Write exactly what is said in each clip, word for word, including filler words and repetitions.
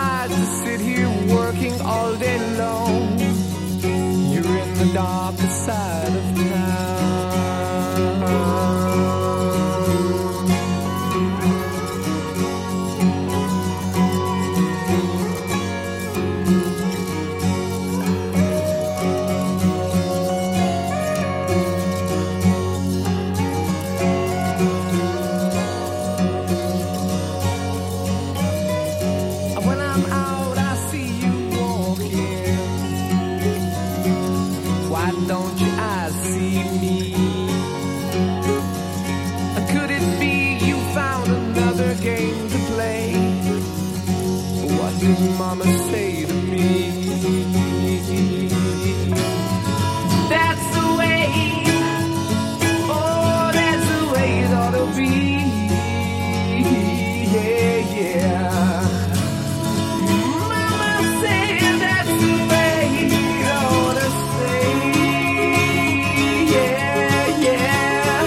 hard to sit here working all day long. You're in the darker side of town. Mama say to me, that's the way, oh, that's the way it ought to be, yeah, yeah. Mama said that's the way it ought to stay, yeah, yeah.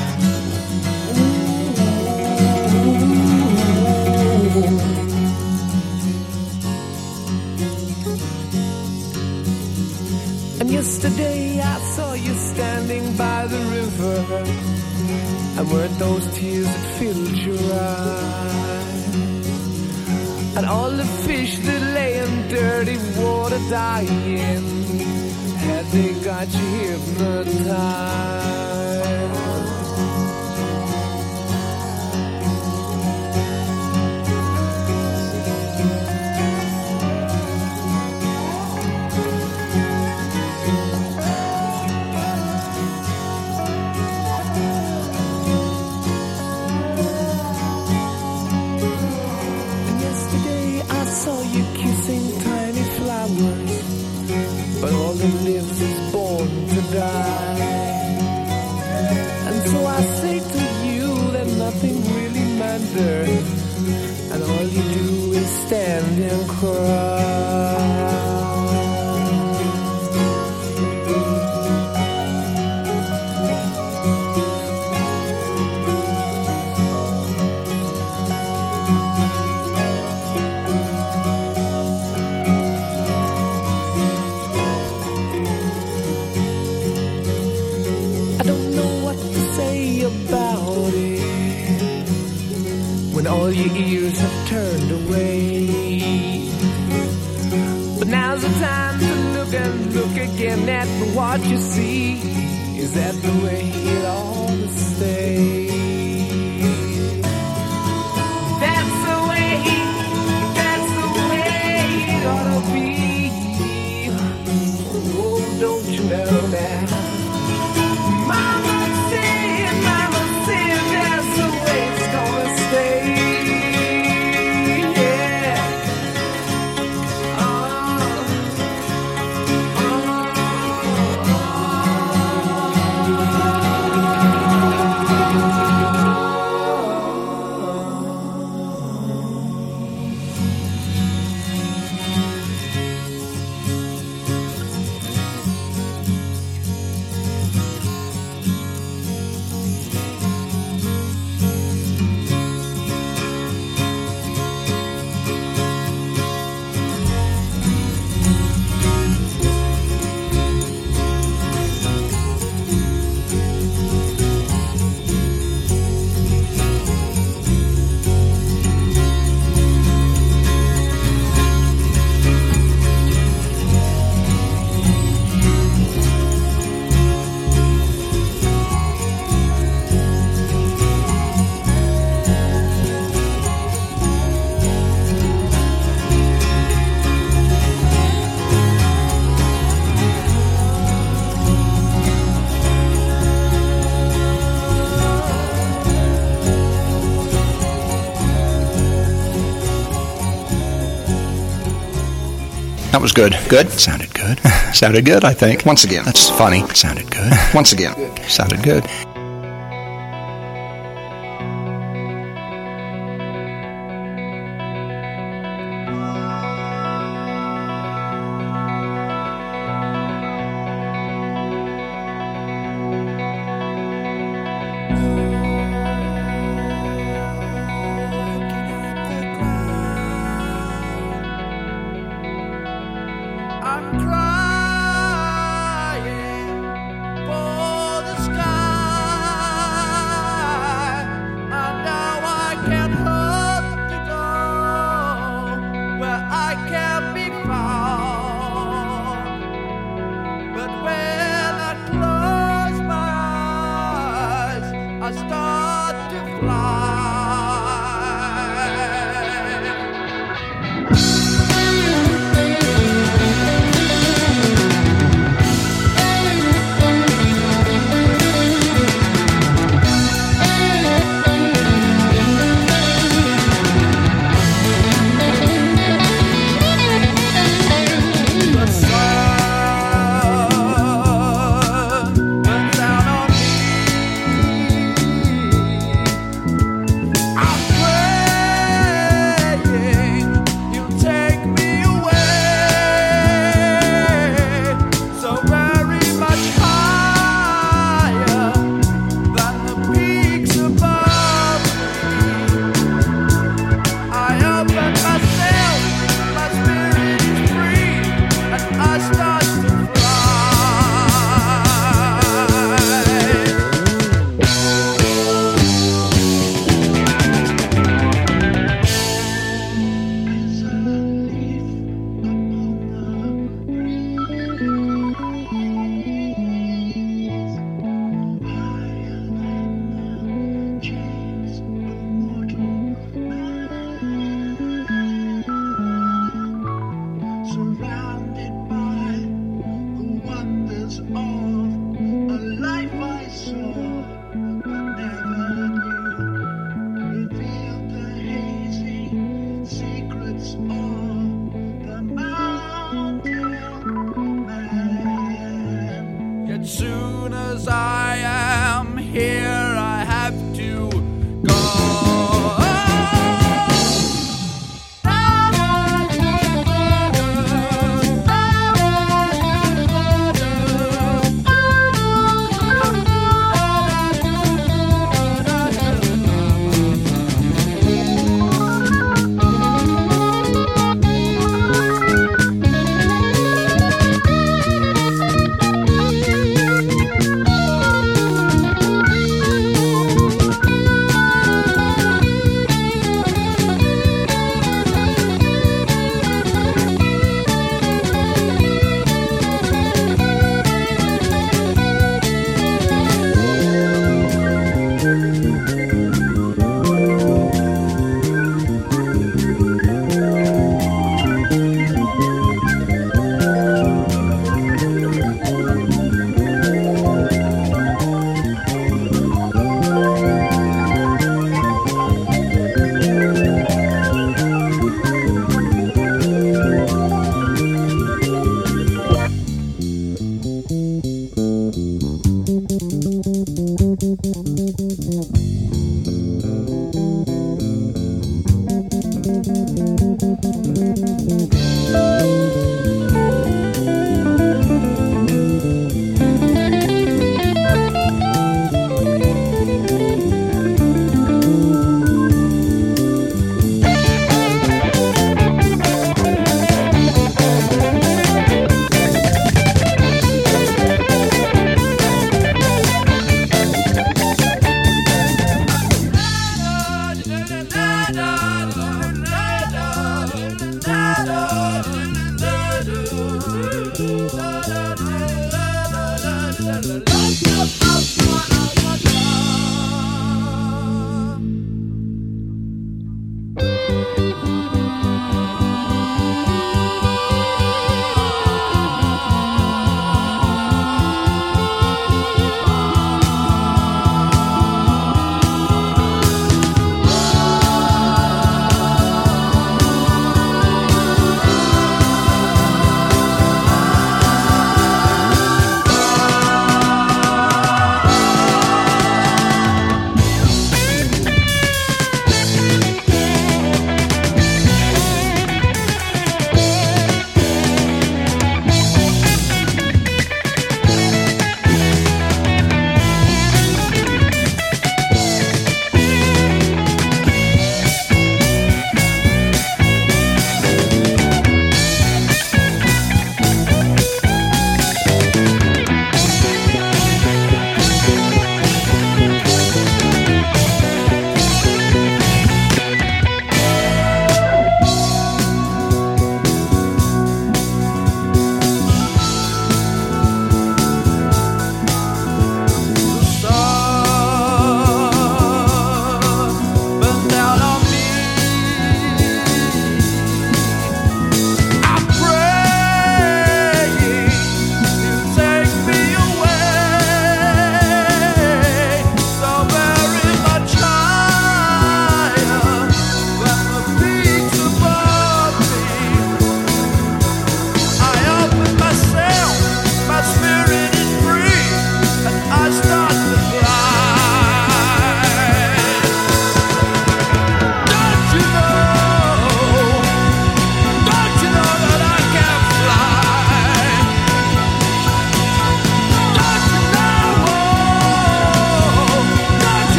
Ooh. And yesterday I saw you standing by the river, and weren't those tears that filled your eyes? And all the fish that lay in dirty water dying, had they got you hypnotized? But all that lives is born to die. And so I say to you that nothing really matters, and all you do is stand and cry. About it, when all your ears have turned away. But now's the time to look and look again at what you see. Is that the way it ought to stay? That's the way, that's the way it ought to be. Oh, don't you know that? Mama said, Mama said that's the way it's gonna stay. Yeah. Uh, That was good. Good? Sounded good. Sounded good, I think. Once again. That's funny. Sounded good. Once again. Sounded good. I can't be found. But when I close my eyes, I start to fly.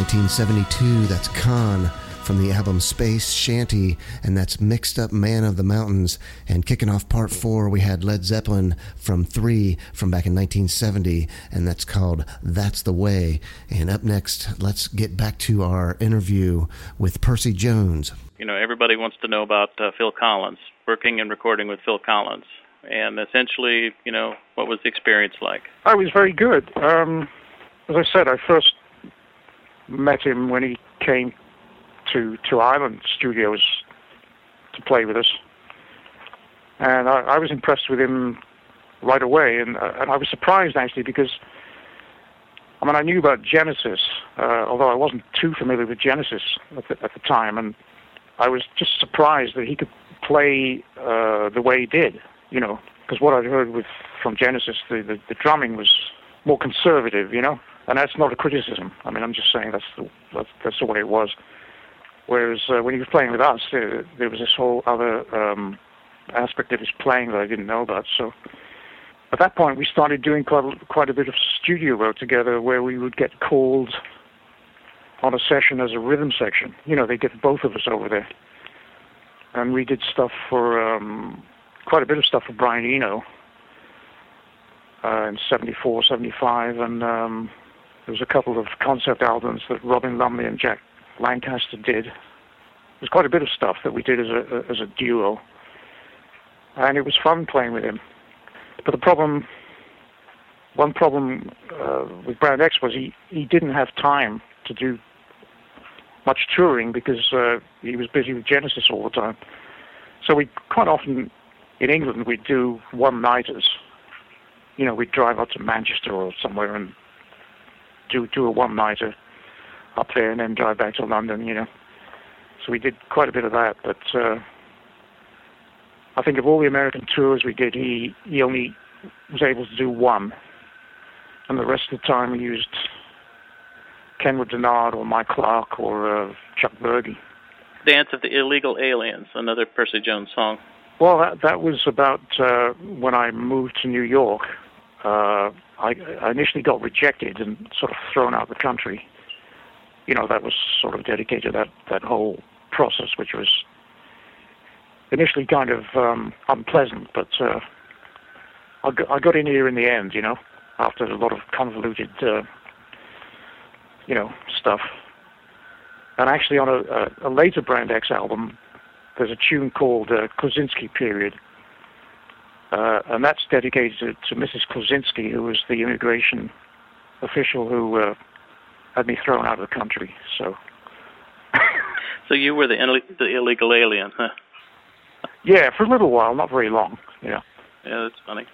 nineteen seventy-two. That's Khan from the album Space Shanty, and that's Mixed Up Man of the Mountains. And kicking off part four, we had Led Zeppelin from Three from back in nineteen seventy, and that's called That's the Way. And up next, let's get back to our interview with Percy Jones. You know, everybody wants to know about uh, Phil Collins, working and recording with Phil Collins. And essentially, you know, what was the experience like? I was very good. Um, as I said, I first met him when he came to to Island Studios to play with us, and I, I was impressed with him right away, and uh, and I was surprised actually because I mean I knew about Genesis, uh, although I wasn't too familiar with Genesis at the, at the time, and I was just surprised that he could play uh, the way he did, you know, because what I'd heard with from Genesis, the, the the drumming was more conservative, you know, and that's not a criticism. I mean I'm just saying that's the that's, that's the way it was. Whereas uh, when he was playing with us, uh, there was this whole other um, aspect of his playing that I didn't know about. So at that point, we started doing quite a, quite a bit of studio work together where we would get called on a session as a rhythm section. You know, they'd get both of us over there. And we did stuff for, um, quite a bit of stuff for Brian Eno uh, in seventy-four, seventy-five. And um, there was a couple of concept albums that Robin Lumley and Jack Lancaster did. There's quite a bit of stuff that we did as a as a duo, and it was fun playing with him. But the problem, one problem uh, with Brand X was he, he didn't have time to do much touring because uh, he was busy with Genesis all the time. So we quite often in England we'd do one-nighters. You know, we'd drive up to Manchester or somewhere and do do a one-nighter up there and then drive back to London, you know. So we did quite a bit of that, but uh, I think of all the American tours we did, he, he only was able to do one. And the rest of the time we used Kenwood Denard or Mike Clark or uh, Chuck Berge. Dance of the Illegal Aliens, another Percy Jones song. Well, that, that was about uh, when I moved to New York. Uh, I, I initially got rejected and sort of thrown out of the country. You know, that was sort of dedicated to that, that whole process, which was initially kind of um, unpleasant, but uh, I, got, I got in here in the end, you know, after a lot of convoluted, uh, you know, stuff. And actually on a, a, a later Brand X album, there's a tune called uh, Klosinski Period, uh, and that's dedicated to, to Missus Klosinski, who was the immigration official who uh, had me thrown out of the country. So, so you were the, the illegal alien, huh? Yeah, for a little while, not very long. Yeah. Yeah, that's funny.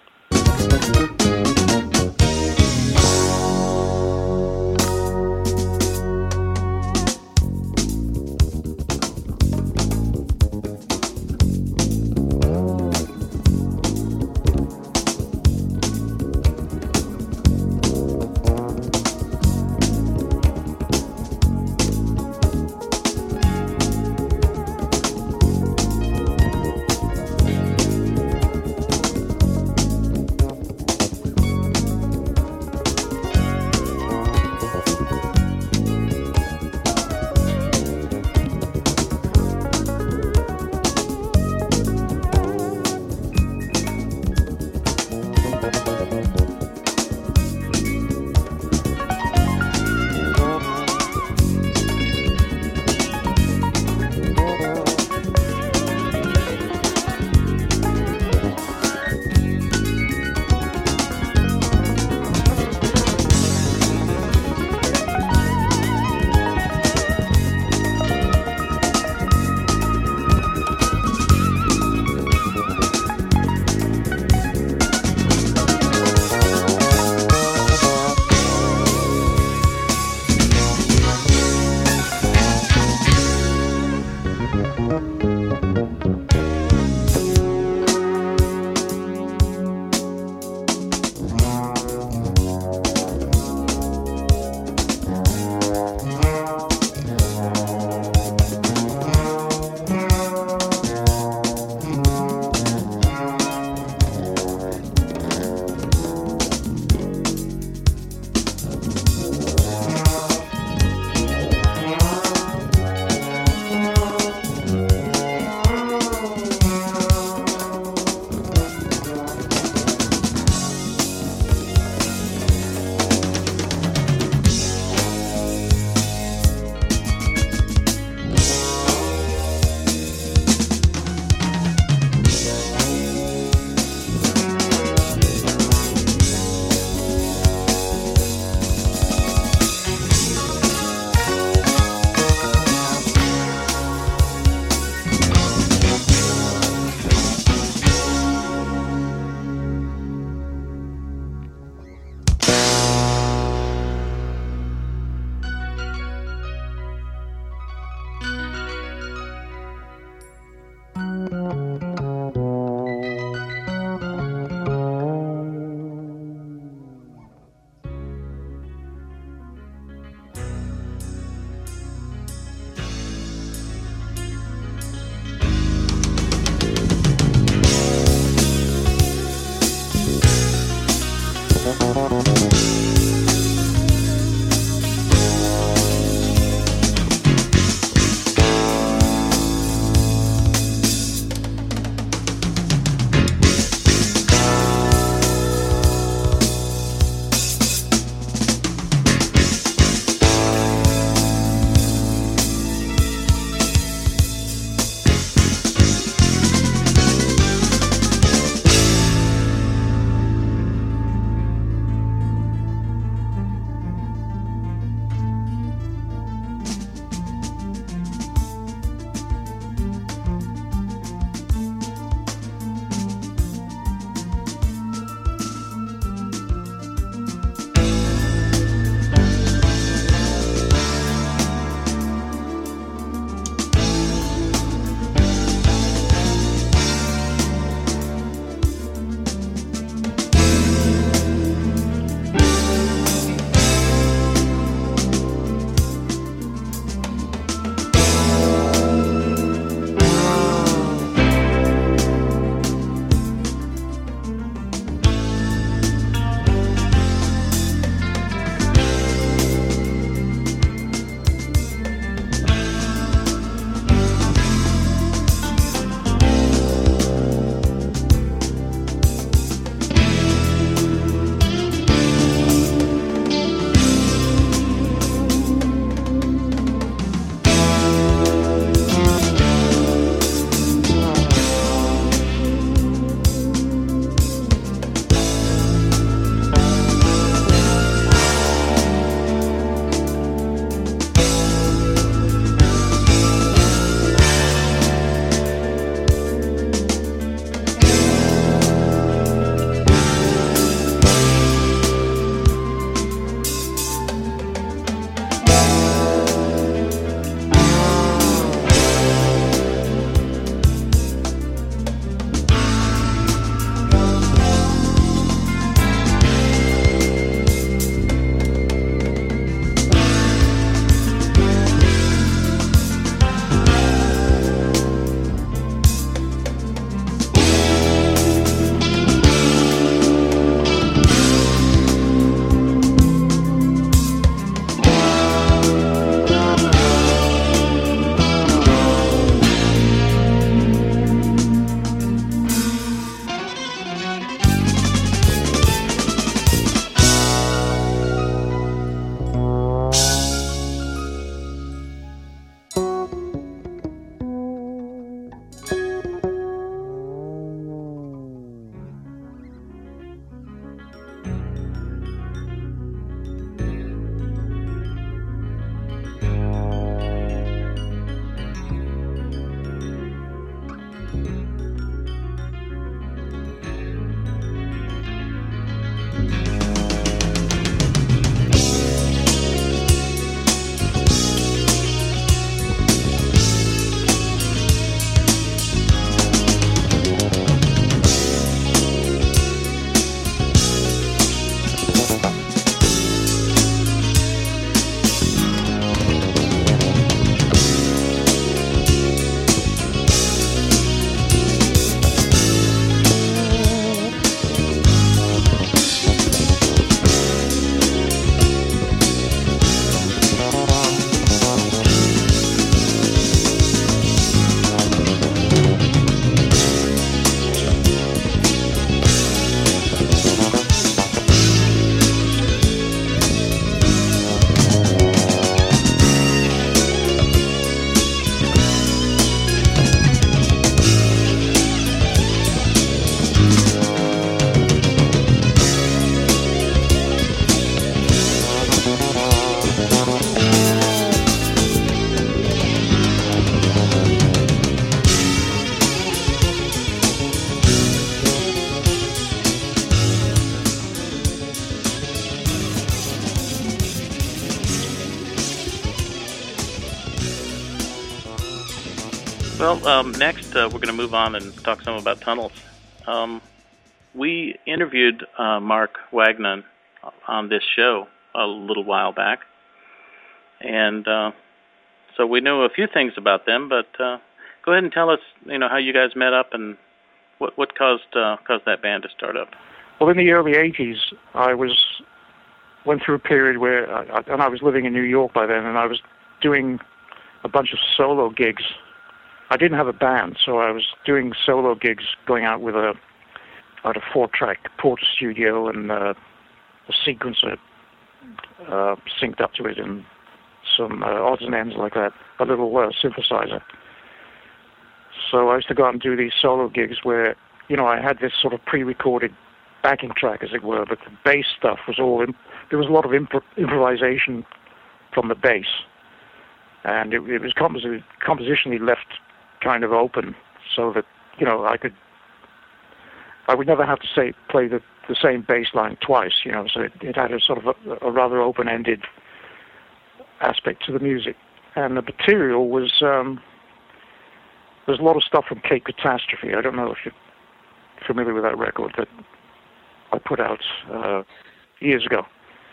Well, um, next uh, we're going to move on and talk some about tunnels. Um, we interviewed uh, Mark Wagnon on this show a little while back, and uh, so we know a few things about them. But uh, go ahead and tell us, you know, how you guys met up and what what caused uh, caused that band to start up. Well, in the early eighties, I was went through a period where, I, and I was living in New York by then, and I was doing a bunch of solo gigs. I didn't have a band, so I was doing solo gigs, going out with a, out a four-track Porter Studio and uh, a sequencer uh, synced up to it, and some uh, odds and ends like that, a little uh, synthesizer. So I used to go out and do these solo gigs where, you know, I had this sort of pre-recorded backing track, as it were, but the bass stuff was all, imp- there was a lot of imp- improvisation from the bass, and it, it was compos- compositionally left kind of open, so that, you know, I could, I would never have to say play the, the same bass line twice, you know, so it, it had a sort of a, a rather open-ended aspect to the music. And the material was, um, there's a lot of stuff from Cape Catastrophe. I don't know if you're familiar with that record that I put out uh, years ago.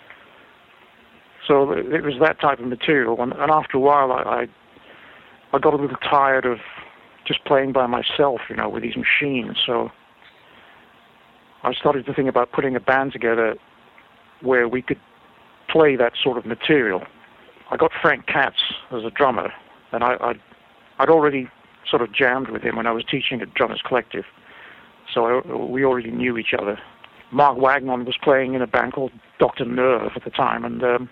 So it was that type of material, and, and after a while I, I I got a little tired of just playing by myself, you know, with these machines. So I started to think about putting a band together where we could play that sort of material. I got Frank Katz as a drummer, and I, I'd, I'd already sort of jammed with him when I was teaching at Drummers Collective. So I, we already knew each other. Mark Wagnon was playing in a band called Doctor Nerve at the time, and um,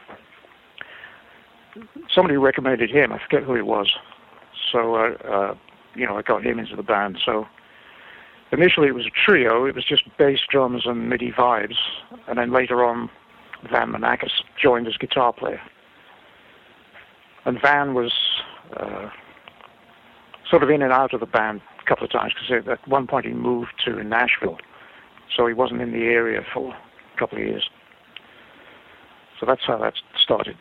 somebody recommended him. I forget who it was. So, uh, uh, you know, I got him into the band. So initially it was a trio. It was just bass, drums, and MIDI vibes. And then later on, Van Manakis joined as guitar player. And Van was uh, sort of in and out of the band a couple of times, because at one point he moved to Nashville. So he wasn't in the area for a couple of years. So that's how that started.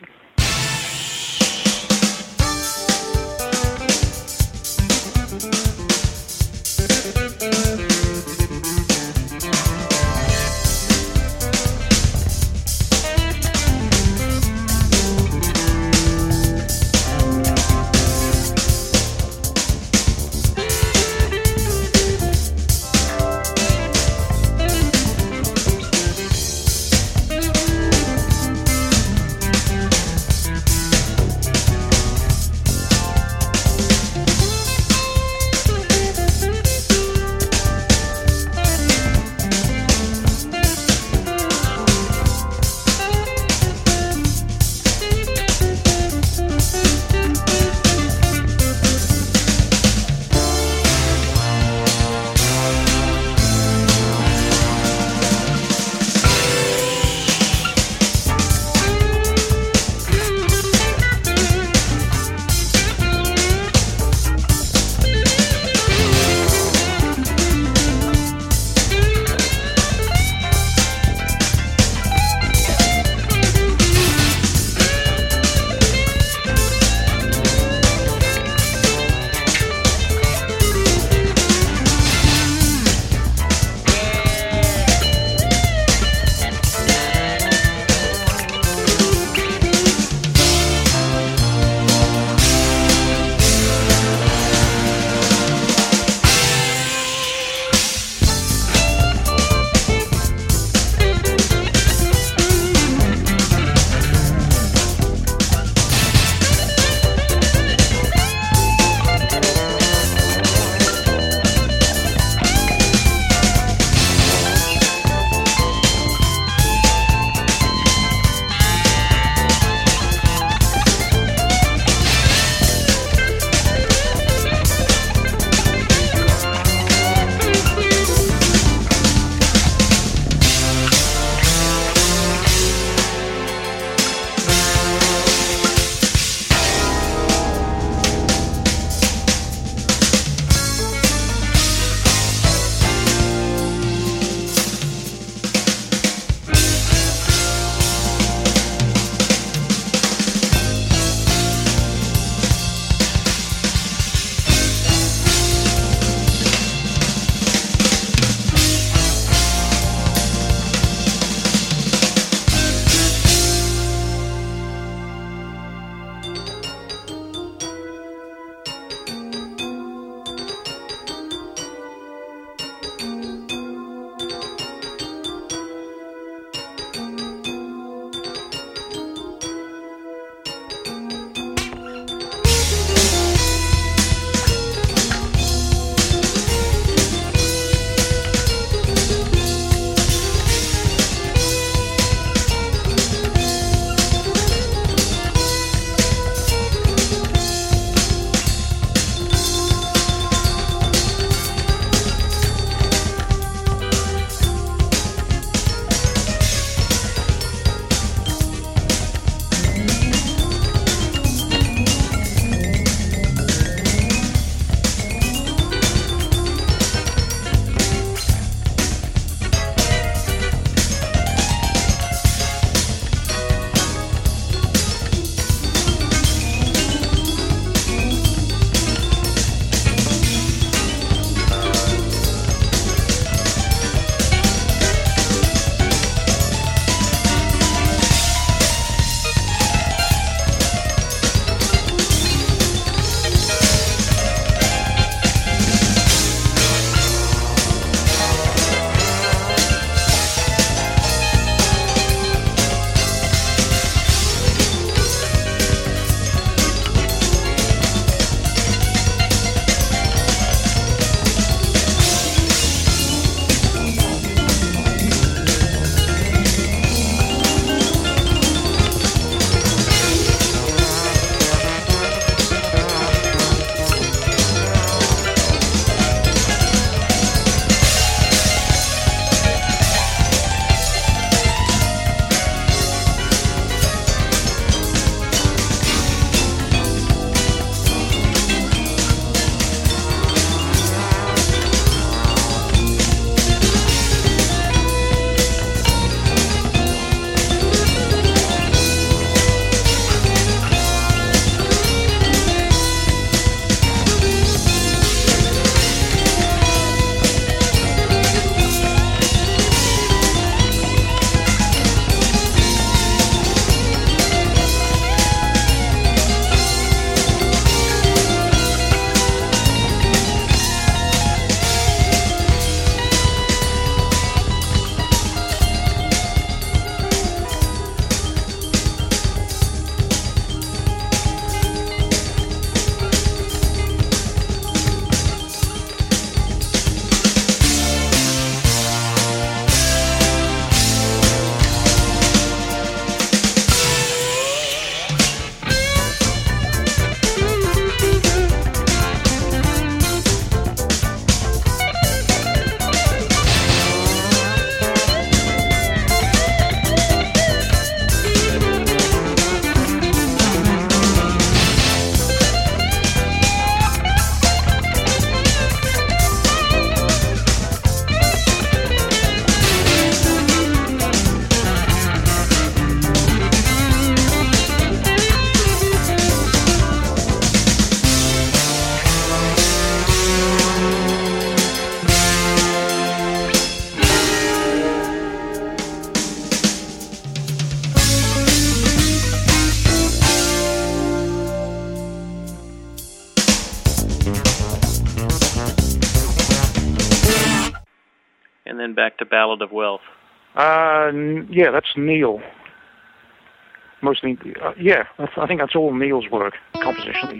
and then back to Ballad of Wealth. Uh, n- yeah, that's Neil. Mostly, uh, yeah, that's, I think that's all Neil's work, compositionally.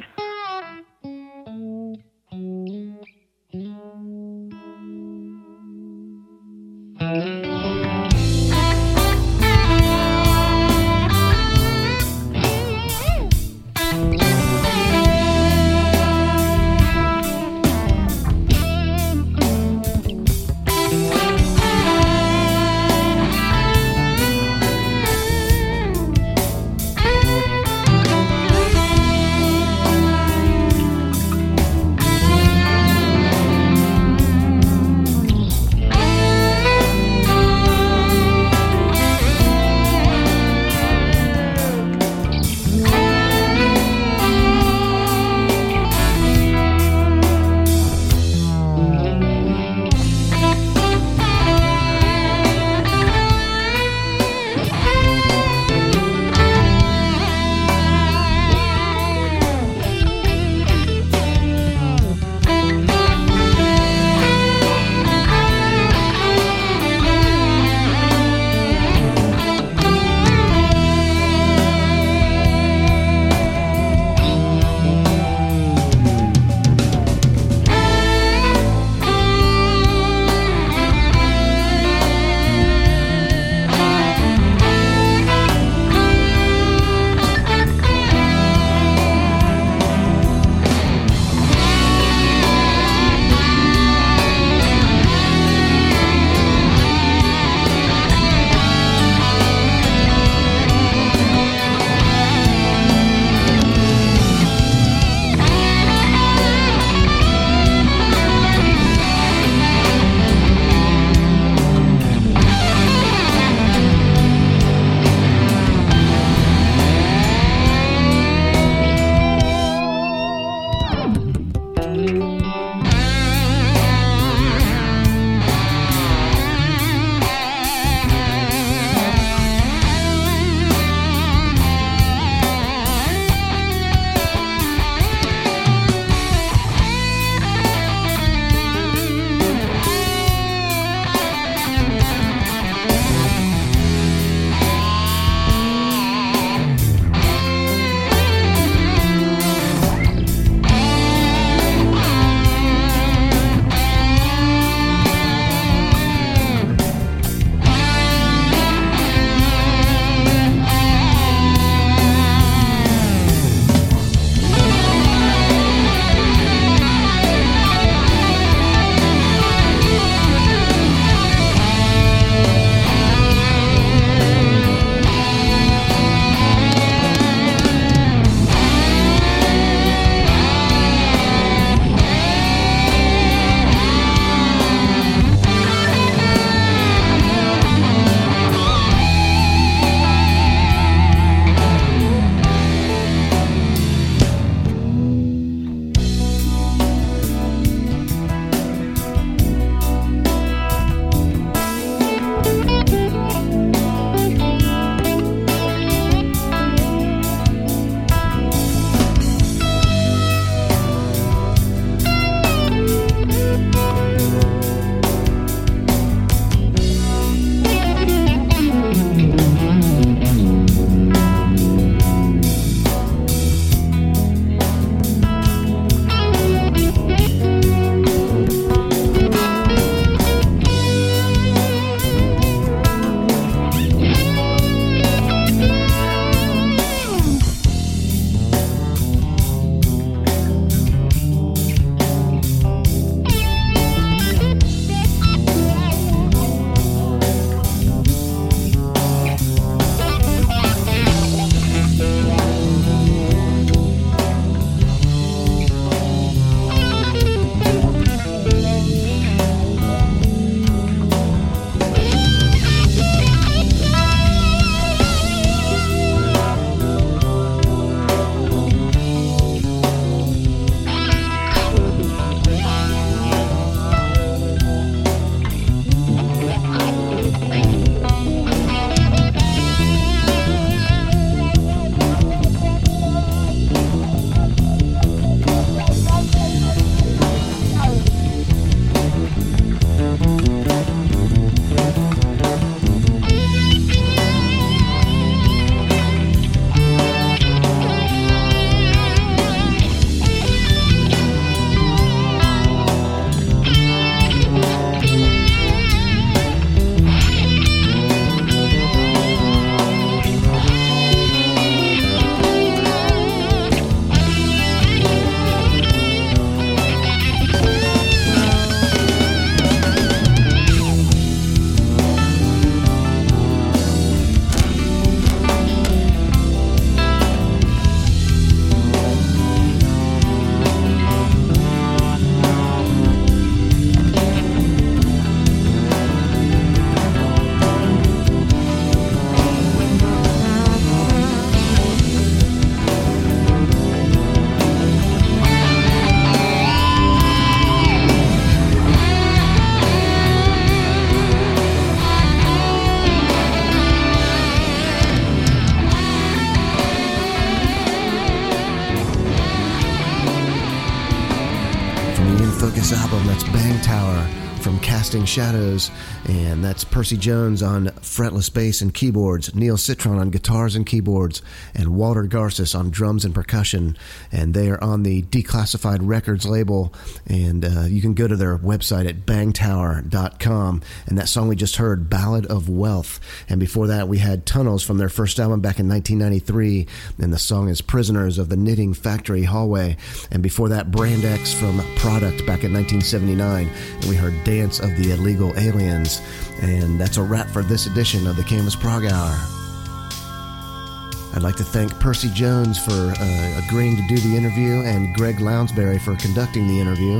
Bang Tower from Casting Shadows, and that's Percy Jones on fretless bass and keyboards, Neil Citron on guitars and keyboards, and Walter Garces on drums and percussion, and they are on the Declassified Records label, and uh, you can go to their website at bang tower dot com, and that song we just heard, Ballad of Wealth, and before that we had Tunnels from their first album back in nineteen ninety-three, and the song is Prisoners of the Knitting Factory Hallway, and before that Brand X from Product back in nineteen seventy-nine, and we heard Dance of the Illegal Aliens. And that's a wrap for this edition of the Canvas Prog Hour. I'd like to thank Percy Jones for uh, agreeing to do the interview, and Greg Lounsbury for conducting the interview.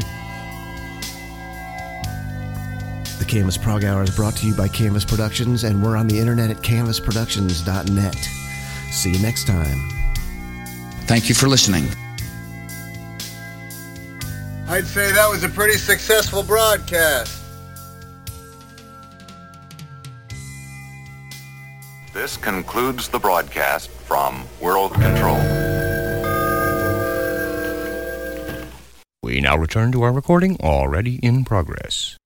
The Canvas Prog Hour is brought to you by Canvas Productions, and we're on the internet at canvas productions dot net. See you next time. Thank you for listening. I'd say that was a pretty successful broadcast. This concludes the broadcast from World Control. We now return to our recording already in progress.